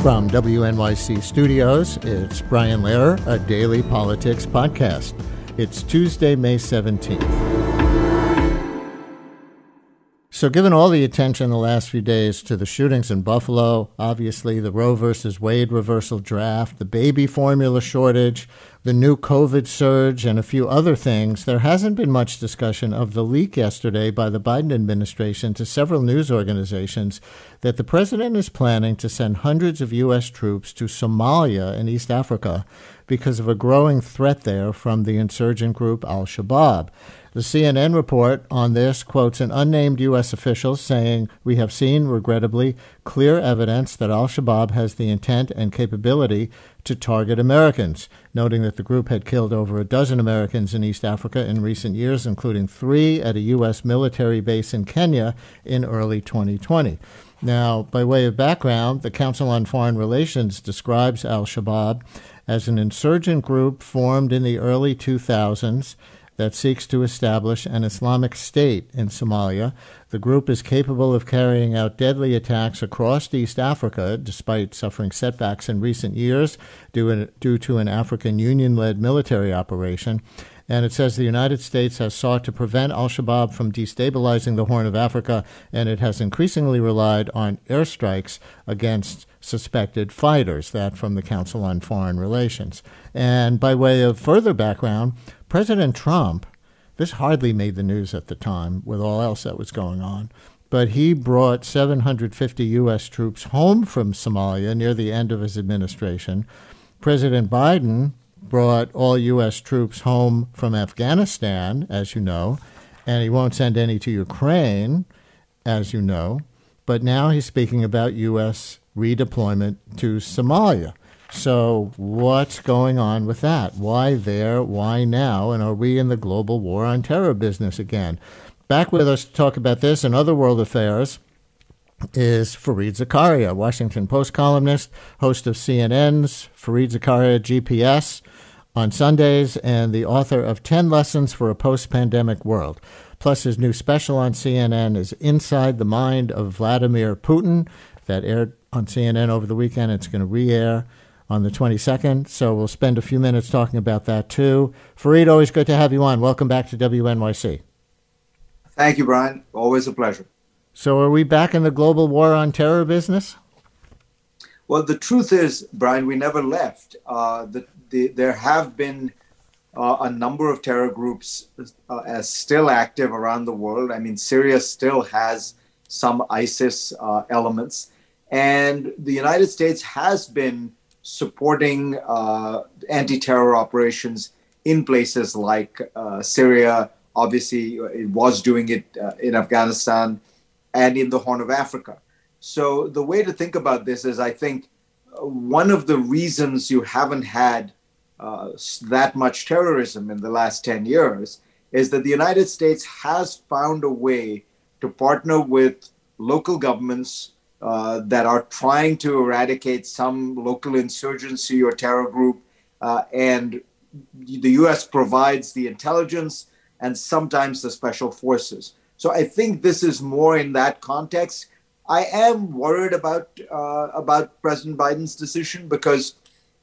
From WNYC Studios, it's Brian Lehrer, a daily politics podcast. It's Tuesday, May 17th. So given all the attention the last few days to the shootings in Buffalo, obviously the Roe versus Wade reversal draft, the baby formula shortage, the new COVID surge, and a few other things, there hasn't been much discussion of the leak yesterday by the Biden administration to several news organizations that the president is planning to send hundreds of U.S. troops to Somalia in East Africa because of a growing threat there from the insurgent group al-Shabaab. The CNN report on this quotes an unnamed U.S. official saying, "We have seen, regrettably, clear evidence that al-Shabaab has the intent and capability to target Americans," noting that the group had killed over a dozen Americans in East Africa in recent years, including 3 at a U.S. military base in Kenya in early 2020. Now, by way of background, the Council on Foreign Relations describes al-Shabaab as an insurgent group formed in the early 2000s that seeks to establish an Islamic State in Somalia. The group is capable of carrying out deadly attacks across East Africa, despite suffering setbacks in recent years due to an African Union-led military operation. And it says the United States has sought to prevent al-Shabaab from destabilizing the Horn of Africa, and it has increasingly relied on airstrikes against suspected fighters, that from the Council on Foreign Relations. And by way of further background, President Trump, this hardly made the news at the time with all else that was going on, but he brought 750 U.S. troops home from Somalia near the end of his administration. President Biden brought all U.S. troops home from Afghanistan, as you know, and he won't send any to Ukraine, as you know, but now he's speaking about U.S. redeployment to Somalia. So what's going on with that? Why there? Why now? And are we in the global war on terror business again? Back with us to talk about this and other world affairs is Fareed Zakaria, Washington Post columnist, host of CNN's Fareed Zakaria GPS on Sundays, and the author of 10 Lessons for a Post-Pandemic World. Plus, his new special on CNN is Inside the Mind of Vladimir Putin, that aired on CNN over the weekend. It's going to re-air on the 22nd, so we'll spend a few minutes talking about that too. Fareed, always good to have you on. Welcome back to WNYC. Thank you, Brian. Always a pleasure. So are we back in the global war on terror business? Well, the truth is, Brian, we never left. There have been a number of terror groups as still active around the world. I mean, Syria still has some ISIS elements. And the United States has been supporting anti-terror operations in places like Syria. Obviously, it was doing it in Afghanistan and in the Horn of Africa. So the way to think about this is, I think, one of the reasons you haven't had that much terrorism in the last 10 years is that the United States has found a way to partner with local governments that are trying to eradicate some local insurgency or terror group. And the U.S. provides the intelligence and sometimes the special forces. So I think this is more in that context. I am worried about President Biden's decision because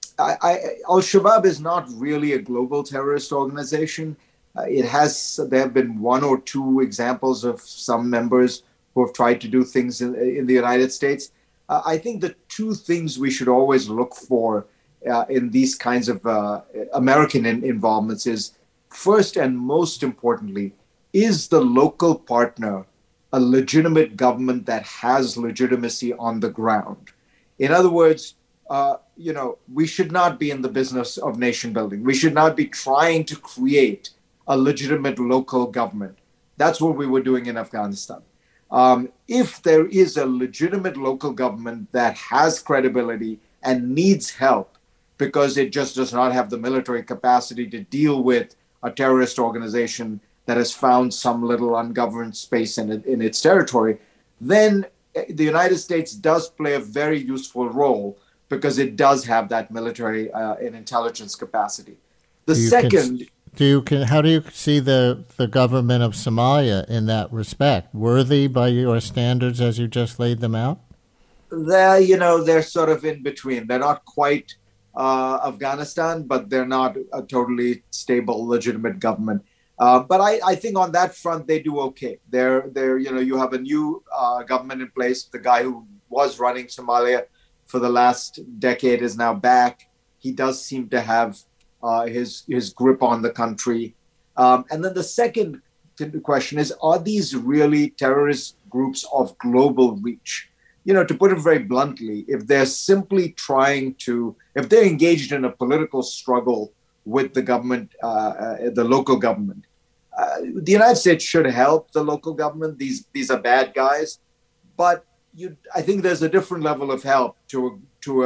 al-Shabaab is not really a global terrorist organization. There have been 1 or 2 examples of some members who have tried to do things in the United States. I think the 2 things we should always look for in these kinds of American involvements is, first and most importantly, is the local partner a legitimate government that has legitimacy on the ground? In other words, we should not be in the business of nation building. We should not be trying to create a legitimate local government. That's what we were doing in Afghanistan. If there is a legitimate local government that has credibility and needs help because it just does not have the military capacity to deal with a terrorist organization that has found some little ungoverned space in its territory, then the United States does play a very useful role because it does have that military and intelligence capacity. How do you see the government of Somalia in that respect? Worthy by your standards as you just laid them out? they're sort of in between. They're not quite Afghanistan, but they're not a totally stable, legitimate government. But I think on that front they do okay. You have a new government in place. The guy who was running Somalia for the last decade is now back. He does seem to have his grip on the country. And then the second question is: are these really terrorist groups of global reach? To put it very bluntly, if they're simply if they're engaged in a political struggle with the government, the local government, the United States should help the local government. These are bad guys, but I think there's a different level of help to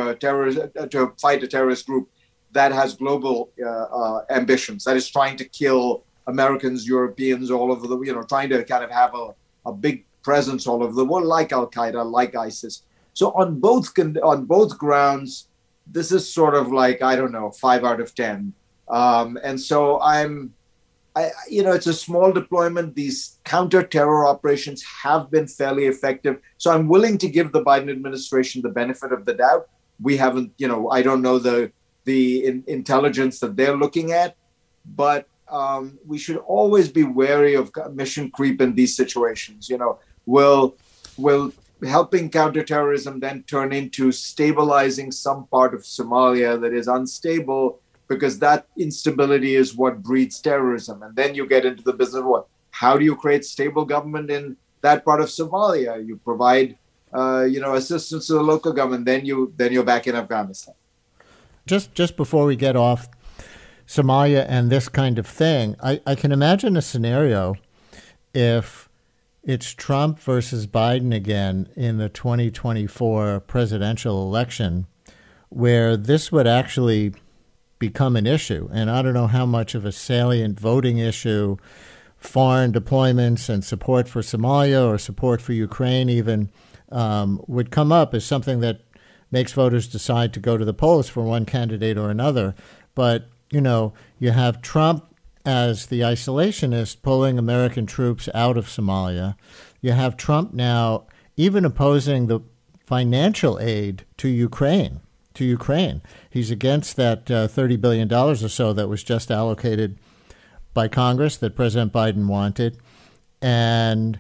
fight a terrorist group that has global ambitions, that is trying to kill Americans, Europeans, all over trying to kind of have a big presence all over the world, like Al Qaeda, like ISIS. So on both grounds, this is sort of like, I don't know, 5 out of 10. And so it's a small deployment. These counter-terror operations have been fairly effective. So I'm willing to give the Biden administration the benefit of the doubt. We haven't, I don't know the intelligence that they're looking at, but we should always be wary of mission creep in these situations. Will helping counterterrorism then turn into stabilizing some part of Somalia that is unstable, because that instability is what breeds terrorism. And then you get into the business of what? How do you create stable government in that part of Somalia? You provide, assistance to the local government. Then you're back in Afghanistan. Just before we get off Somalia and this kind of thing, I can imagine a scenario if it's Trump versus Biden again in the 2024 presidential election, where this would actually become an issue. And I don't know how much of a salient voting issue foreign deployments and support for Somalia or support for Ukraine even would come up as something that makes voters decide to go to the polls for one candidate or another. But, you have Trump as the isolationist pulling American troops out of Somalia. You have Trump now even opposing the financial aid to Ukraine. He's against that $30 billion or so that was just allocated by Congress that President Biden wanted. And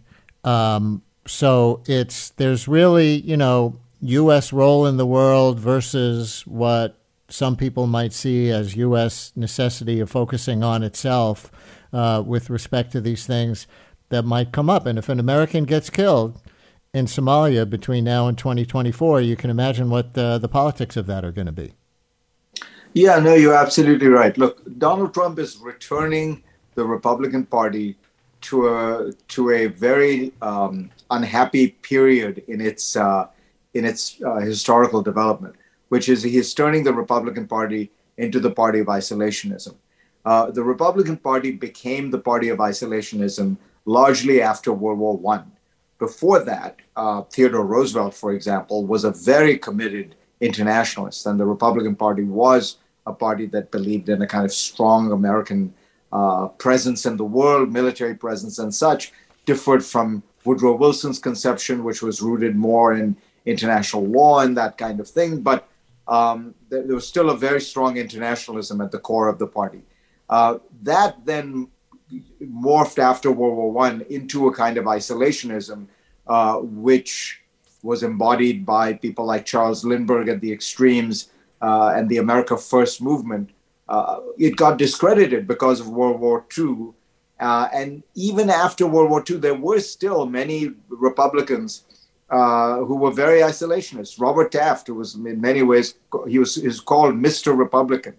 so there's really, U.S. role in the world versus what some people might see as U.S. necessity of focusing on itself with respect to these things that might come up. And if an American gets killed in Somalia between now and 2024, you can imagine what the politics of that are going to be. Yeah, no, you're absolutely right. Look, Donald Trump is returning the Republican Party to a very unhappy period in its historical development, which is he is turning the Republican Party into the party of isolationism. The Republican Party became the party of isolationism largely after World War I. Before that, Theodore Roosevelt, for example, was a very committed internationalist, and the Republican Party was a party that believed in a kind of strong American presence in the world, military presence and such, differed from Woodrow Wilson's conception, which was rooted more in international law and that kind of thing. But there was still a very strong internationalism at the core of the party. That then morphed after World War I into a kind of isolationism, which was embodied by people like Charles Lindbergh at the extremes and the America First movement. It got discredited because of World War II. And even after World War II, there were still many Republicans who were very isolationist. Robert Taft, who was in many ways, he was called Mr. Republican,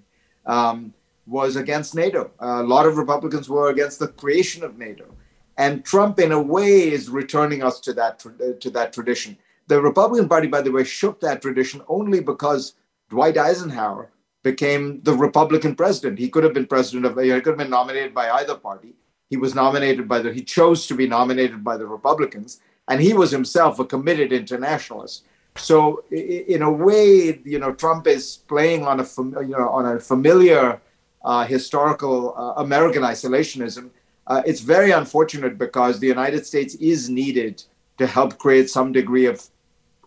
was against NATO. A lot of Republicans were against the creation of NATO. And Trump, in a way, is returning us to that tradition. The Republican Party, by the way, shook that tradition only because Dwight Eisenhower became the Republican president. He could have been he could have been nominated by either party. He chose to be nominated by the Republicans, and he was himself a committed internationalist. So in a way, Trump is playing on a familiar historical American isolationism. It's very unfortunate because the United States is needed to help create some degree of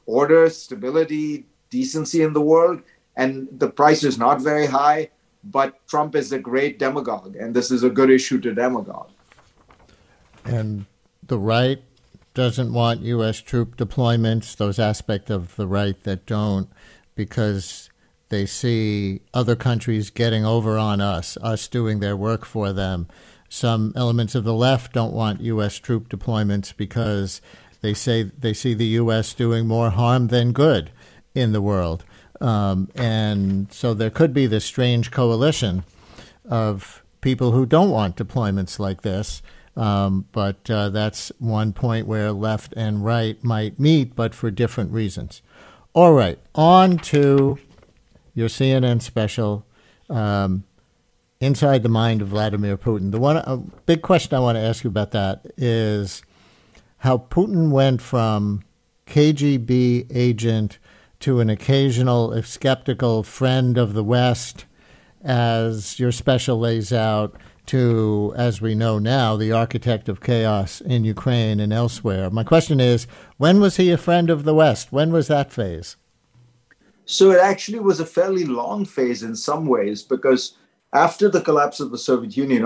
order, stability, decency in the world, and the price is not very high. But Trump is a great demagogue, and this is a good issue to demagogue. And the right doesn't want U.S. troop deployments, those aspects of the right that don't, because they see other countries getting over on us doing their work for them. Some elements of the left don't want U.S. troop deployments because they say they see the U.S. doing more harm than good in the world. And so there could be this strange coalition of people who don't want deployments like this. But that's one point where left and right might meet, but for different reasons. All right, on to your CNN special, Inside the Mind of Vladimir Putin. A big question I want to ask you about that is how Putin went from KGB agent to an occasional, if skeptical, friend of the West, as your special lays out, to, as we know now, the architect of chaos in Ukraine and elsewhere. My question is, when was he a friend of the West? When was that phase? So it actually was a fairly long phase in some ways, because after the collapse of the Soviet Union,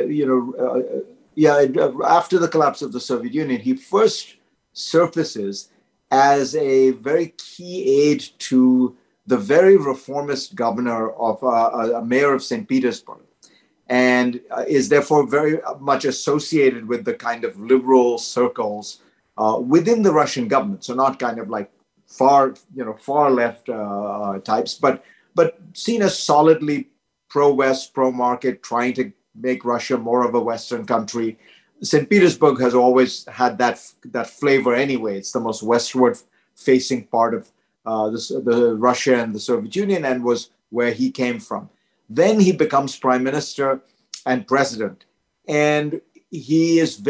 after the collapse of the Soviet Union, he first surfaces as a very key aide to the very reformist governor of a mayor of St. Petersburg, and is therefore very much associated with the kind of liberal circles within the Russian government. So not kind of like far left types, but seen as solidly pro-West, pro-market, trying to make Russia more of a Western country. St. Petersburg has always had that flavor anyway. It's the most westward-facing part of the Russia and the Soviet Union, and was where he came from. Then he becomes prime minister and president, and he is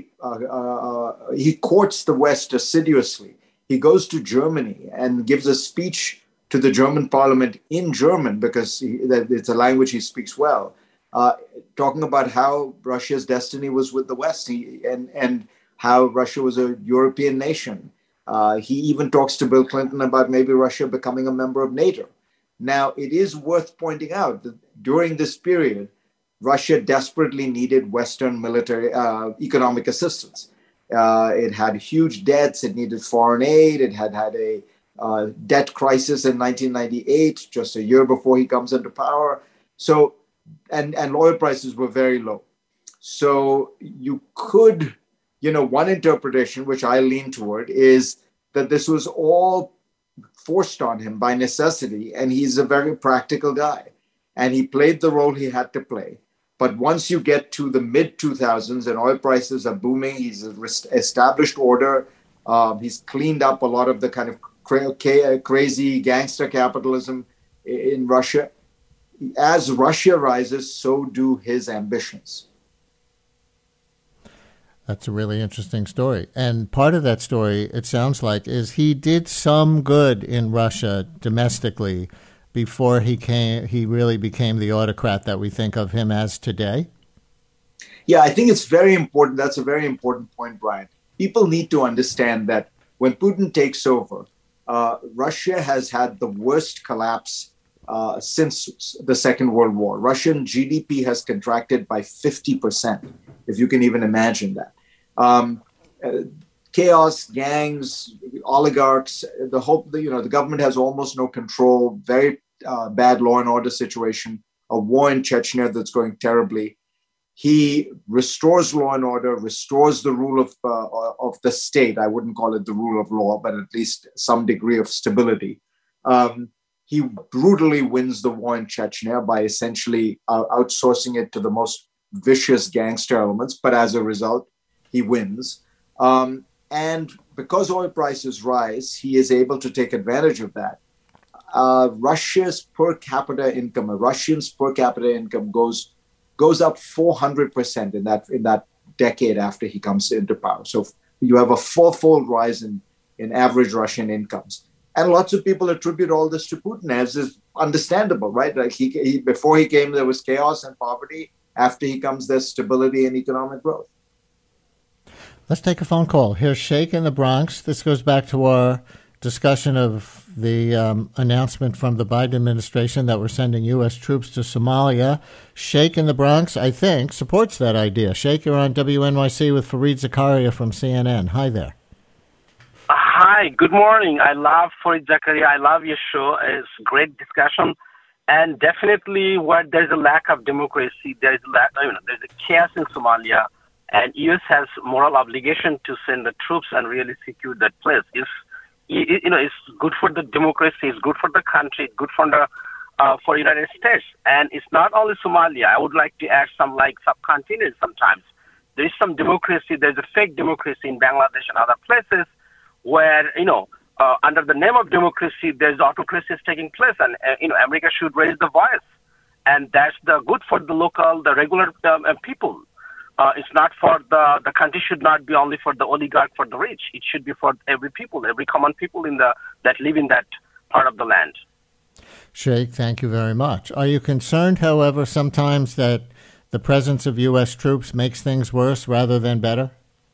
he courts the West assiduously. He goes to Germany and gives a speech to the German parliament in German, because it's a language he speaks well, talking about how Russia's destiny was with the West and how Russia was a European nation. He even talks to Bill Clinton about maybe Russia becoming a member of NATO. Now, it is worth pointing out that during this period, Russia desperately needed Western military economic assistance. It had huge debts. It needed foreign aid. It had a debt crisis in 1998, just a year before he comes into power. So, and oil prices were very low. So you could, one interpretation, which I lean toward, is that this was all forced on him by necessity, and he's a very practical guy, and he played the role he had to play. But once you get to the mid-2000s and oil prices are booming, he's established order. He's cleaned up a lot of the kind of crazy gangster capitalism in Russia. As Russia rises, so do his ambitions. That's a really interesting story. And part of that story, it sounds like, is he did some good in Russia domestically before he really became the autocrat that we think of him as today? Yeah, I think it's very important. That's a very important point, Brian. People need to understand that when Putin takes over, Russia has had the worst collapse since the Second World War. Russian GDP has contracted by 50%, if you can even imagine that. Chaos, gangs, oligarchs, the government has almost no control, very bad law and order situation, a war in Chechnya that's going terribly. He restores law and order, restores the rule of the state. I wouldn't call it the rule of law, but at least some degree of stability. He brutally wins the war in Chechnya by essentially outsourcing it to the most vicious gangster elements. But as a result, he wins. And because oil prices rise, he is able to take advantage of that. Russia's per capita income, a Russian's per capita income goes up 400% in that decade after he comes into power. So you have a fourfold rise in average Russian incomes. And lots of people attribute all this to Putin, as is understandable, right? Like he before he came, there was chaos and poverty. After he comes, there's stability and economic growth. Let's take a phone call. Here's Sheikh in the Bronx. This goes back to our discussion of the announcement from the Biden administration that we're sending U.S. troops to Somalia. Sheikh in the Bronx, I think, supports that idea. Sheikh, you're on WNYC with Fareed Zakaria from CNN. Hi there. Hi, good morning. I love Fareed Zakaria. I love your show. It's great discussion. And definitely where there's a lack of democracy, there's a chaos in Somalia, and U.S. has moral obligation to send the troops and really secure that place. It's good for the democracy, it's good for the country, it's good for the United States. And it's not only Somalia. I would like to add some like subcontinent sometimes. There is some democracy, there's a fake democracy in Bangladesh and other places where, under the name of democracy, there's autocracy taking place, and America should raise the voice, and that's the good for the local, the regular people. It's not for the country should not be only for the oligarch, for the rich. It should be for every people, every common people that live in that part of the land. Sheikh, thank you very much. Are you concerned, however, sometimes that the presence of U.S. troops makes things worse rather than better?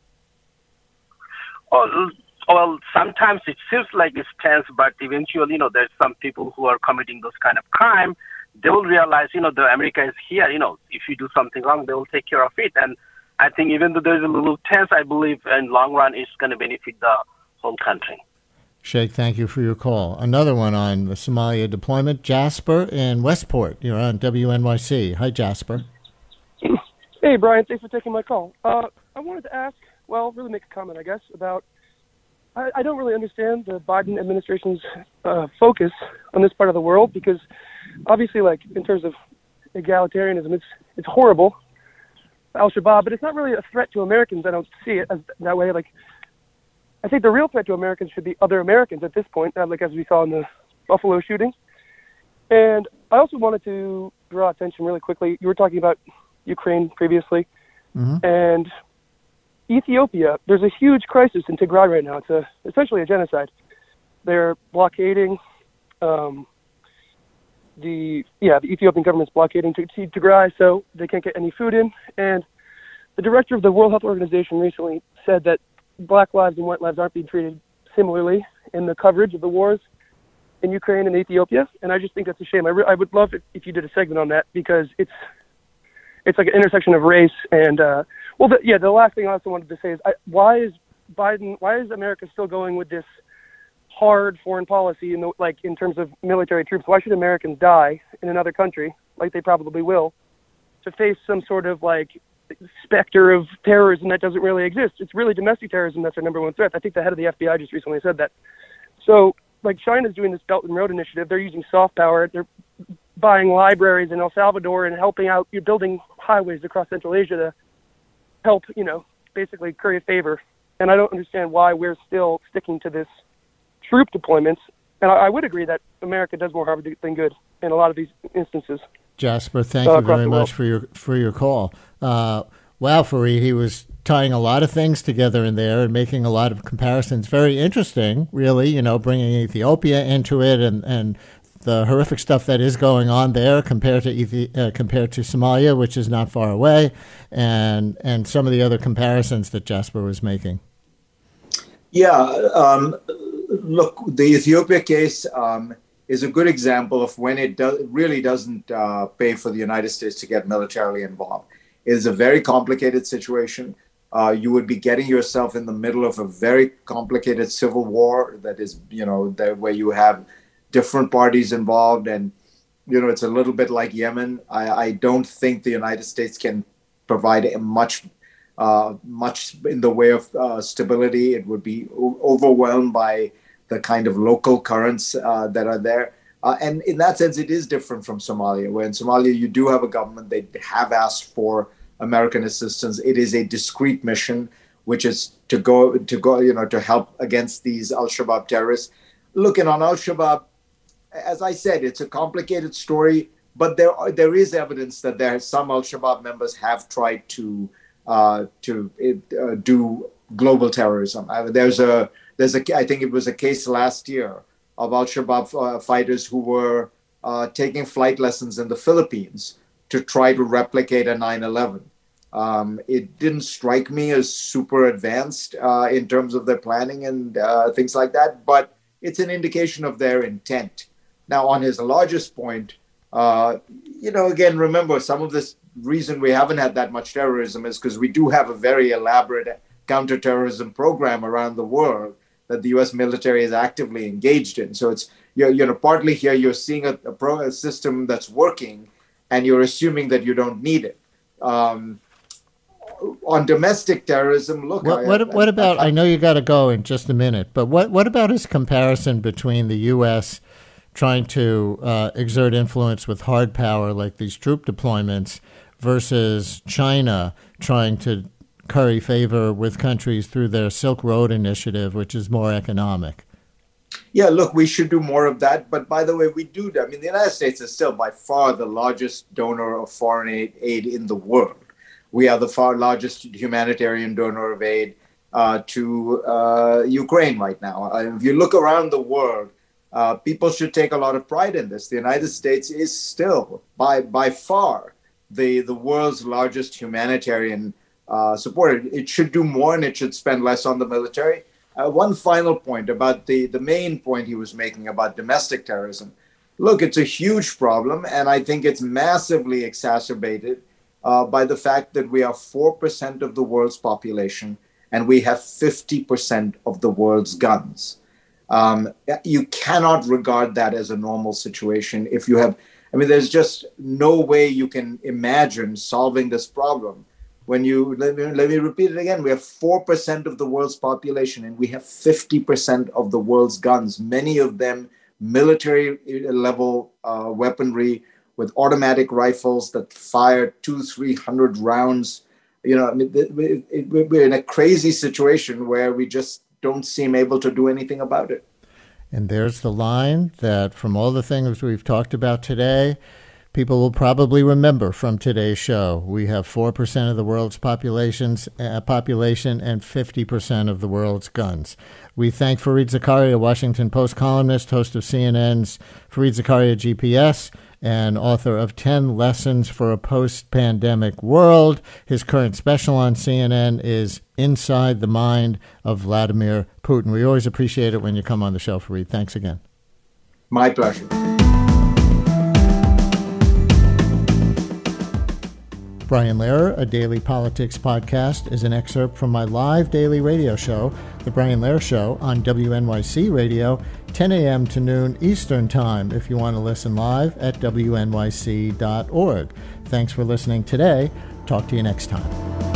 Well, sometimes it seems like it's tense, but eventually, there's some people who are committing those kind of crime. They will realize, the America is here. If you do something wrong, they will take care of it. And I think even though there's a little tense, I believe in long run it's going to benefit the whole country. Sheikh, thank you for your call. Another one on the Somalia deployment. Jasper in Westport. You're on WNYC. Hi, Jasper. Hey, Brian. Thanks for taking my call. I wanted to ask, really make a comment, I guess, about I don't really understand the Biden administration's focus on this part of the world because obviously, like, in terms of egalitarianism, it's horrible, Al-Shabaab, but it's not really a threat to Americans. I don't see it as that way. Like, I think the real threat to Americans should be other Americans at this point, like as we saw in the Buffalo shooting. And I also wanted to draw attention really quickly. You were talking about Ukraine previously, and Ethiopia, there's a huge crisis in Tigray right now. It's essentially a genocide. They're blockading, the Ethiopian government's blockading Tigray, so they can't get any food in. And the director of the World Health Organization recently said that black lives and white lives aren't being treated similarly in the coverage of the wars in Ukraine and Ethiopia. And I just think that's a shame. I would love it if you did a segment on that because it's like an intersection of race and the last thing I also wanted to say is why is America still going with this hard foreign policy in terms of military troops? Why should Americans die in another country, like they probably will, to face some sort of like specter of terrorism that doesn't really exist? It's really domestic terrorism that's our number one threat. I think the head of the FBI just recently said that. So, like, China's doing this Belt and Road Initiative. They're using soft power. They're buying libraries in El Salvador and helping out. You're building highways across Central Asia to help, basically curry favor. And I don't understand why we're still sticking to this troop deployments. And I would agree that America does more harm than good in a lot of these instances. Jasper, thank you very much for your call. Wow, Fareed, he was tying a lot of things together in there and making a lot of comparisons. Very interesting, really, bringing Ethiopia into it and the horrific stuff that is going on there compared to Somalia, which is not far away, and some of the other comparisons that Jasper was making. Yeah, look, the Ethiopia case is a good example of when it really doesn't pay for the United States to get militarily involved. It is a very complicated situation. You would be getting yourself in the middle of a very complicated civil war that is, where you have different parties involved, and it's a little bit like Yemen. I don't think the United States can provide much in the way of stability. It would be overwhelmed by the kind of local currents that are there. And in that sense, it is different from Somalia, where in Somalia you do have a government. They have asked for American assistance. It is a discrete mission, which is to go, to help against these Al-Shabaab terrorists. Looking on Al-Shabaab, as I said, it's a complicated story, but there is evidence that some Al-Shabaab members have tried to do global terrorism. I think it was a case last year of Al-Shabaab fighters who were taking flight lessons in the Philippines to try to replicate a 9/11. It didn't strike me as super advanced in terms of their planning and things like that, but it's an indication of their intent. Now, on his largest point, again, remember, some of this reason we haven't had that much terrorism is because we do have a very elaborate counterterrorism program around the world that the U.S. military is actively engaged in. So it's, partly here you're seeing a system that's working, and you're assuming that you don't need it. On domestic terrorism, look. What about? I know you got to go in just a minute, but what about his comparison between the U.S. trying to exert influence with hard power, like these troop deployments, versus China trying to curry favor with countries through their Silk Road initiative, which is more economic? Yeah, look, we should do more of that. But by the way, we do. I mean, the United States is still by far the largest donor of foreign aid in the world. We are the far largest humanitarian donor of aid to Ukraine right now. If you look around the world, people should take a lot of pride in this. The United States is still by far the world's largest humanitarian supporter. It should do more, and it should spend less on the military. One final point about the main point he was making about domestic terrorism. Look, it's a huge problem, and I think it's massively exacerbated by the fact that we are 4% of the world's population, and we have 50% of the world's guns. You cannot regard that as a normal situation. If you have, there's just no way you can imagine solving this problem. When let me repeat it again, we have 4% of the world's population, and we have 50% of the world's guns, many of them military level weaponry with automatic rifles that fire 200-300 rounds. We're in a crazy situation where we just don't seem able to do anything about it. And there's the line that from all the things we've talked about today, people will probably remember from today's show. We have 4% of the world's population and 50% of the world's guns. We thank Fareed Zakaria, Washington Post columnist, host of CNN's Fareed Zakaria GPS, and author of 10 Lessons for a Post-Pandemic World. His current special on CNN is Inside the Mind of Vladimir Putin. We always appreciate it when you come on the show, Fareed. Thanks again. My pleasure. Brian Lehrer, a daily politics podcast, is an excerpt from my live daily radio show, The Brian Lehrer Show, on WNYC Radio, 10 a.m. to noon Eastern Time, if you want to listen live at wnyc.org. Thanks for listening today. Talk to you next time.